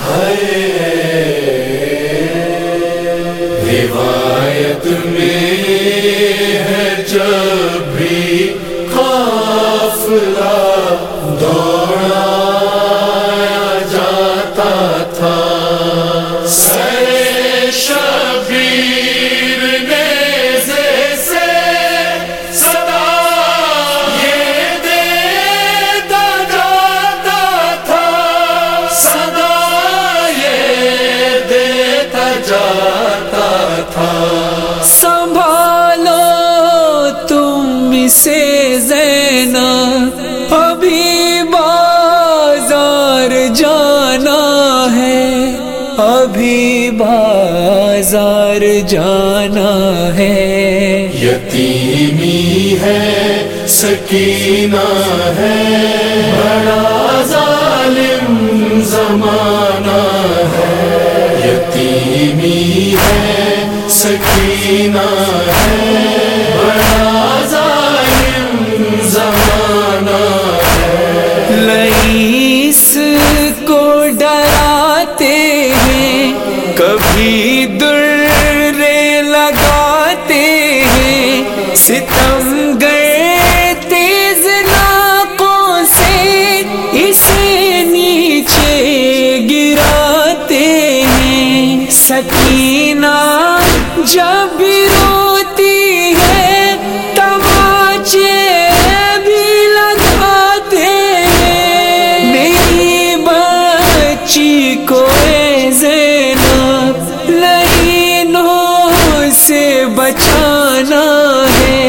روایت میں ہے جب بھی قافلہ دوڑایا جاتا تھا، سر شبیر نیزے سے صدا یہ دیتا جاتا تھا، صدا یہ دیتا جاتا تھا۔ سنبھالو تم اسے زینب، ابھی بازار جانا ہے، ابھی بازار جانا ہے۔ یتیمی ہے سکینہ ہے، بڑا ظالم زمانہ ہے، یتیمی ہے سکینہ ہے، بڑا ظالم زمانہ ہے۔ لئیس کو ڈراتے ہیں، کبھی درے لگاتے ہیں، ستم گئے تیز ناقوں سے اسے نیچے گراتے ہیں۔ سکینہ جب بھی روتی ہے تماچے بھی لگاتے ہیں۔ میری بچی کو اے زینب لعینوں سے بچانا ہے،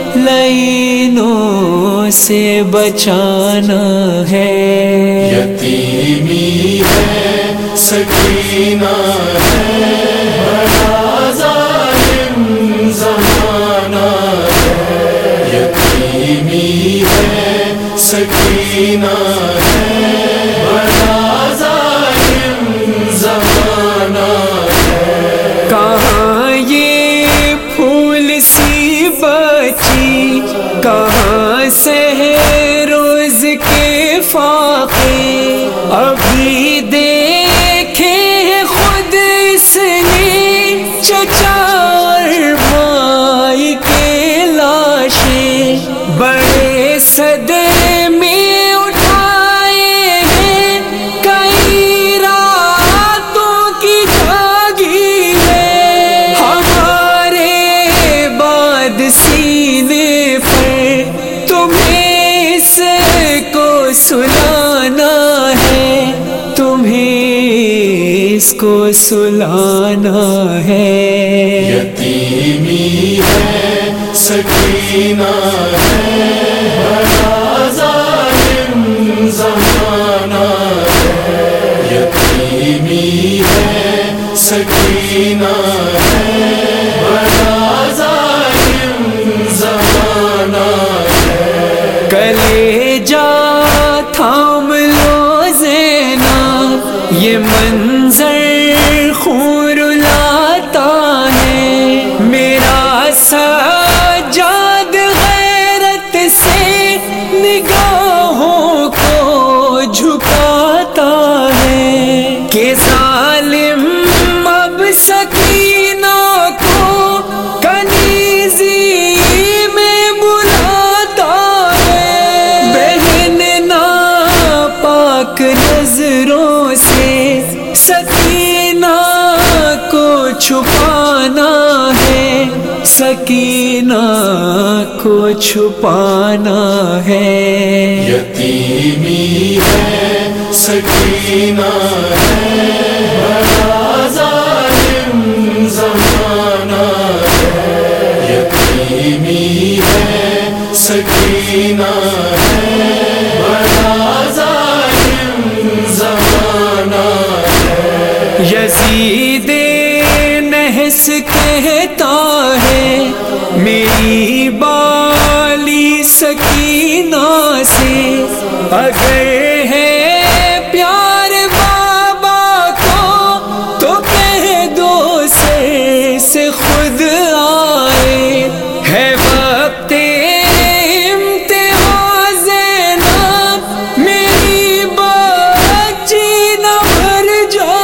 لعینوں سے بچانا ہے۔ یتیمی ہے سکینہ ہے، بڑا ظالم زمانہ ہے، یتیمی ہے سکینہ ہے، بڑا ظالم زمانہ ہے۔ کہاں یہ پھول سی بچی، کہاں سے روز کے فاقے، ابھی دیکھے خود اس نے چچا اور مائی کے لاشیں، بڑے صدمے اٹھائے ہیں، کئی راتوں کی جاگی ہے، ہمارے بعد سینے پر تمہیں اس کو سلانا ہے، تمہیں اس کو سلانا ہے۔ یتیمی ہے سکینہ ہے، بڑا ظالم زمانہ ہے، یتیمی ہے سکینہ ہے، بڑا ظالم زمانہ ہے۔ کلیجا تھام لو زینب، یہ منظر خون رلاتا ہے، میرا سجاد غیرت سے نگاہوں کو جھکاتا ہے، کہ ظالم اب سکینہ کو کنیزی میں بلاتا ہے، بہن ناپاک نظروں سے سکینہ کو چھپانا ہے، سکینہ کو چھپانا ہے۔ یتیمی ہے سکینہ ہے، بڑا ظالم زمانہ ہے، یتیمی ہے سکینہ ہے، بڑا ظالم زمانہ ہے۔ یزید نحس کہتا ہے، میری بالی سکینہ سے اگر ہے پیار بابا کو، تو کہہ دو سر سے خود آئے، ہے وقت امتحان زینب، میری بچی نہ بھر جائے۔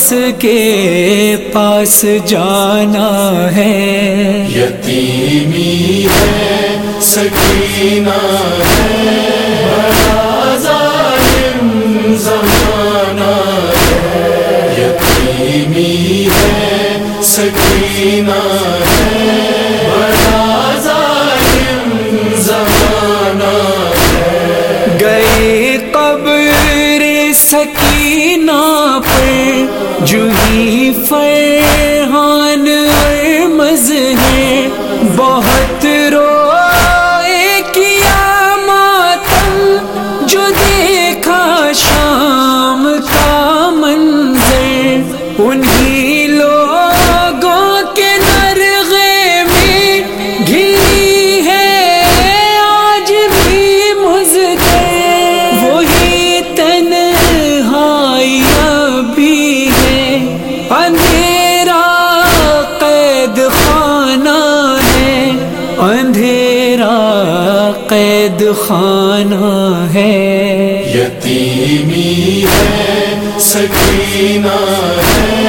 کے پاس جانا ہے. یتیمی ہے سکینہ ہے بڑا ظالم زمانہ ہے. یتیمی ہے سکینہ ہے بڑا ظالم زمانہ ہے. گئے قبر سکینہ پر جوہی فرحان اور مظہر بہت روئے کیا ماتم جو دیکھا شام کا منظر. انہی لوگوں کے نرغے میں گھری ہے آج بھی مزدر. وہی تنہائیاں بھی ہے اندھیرا قید خانہ ہے. اندھیرا قید خانہ ہے. یتیمی ہے سکینہ ہے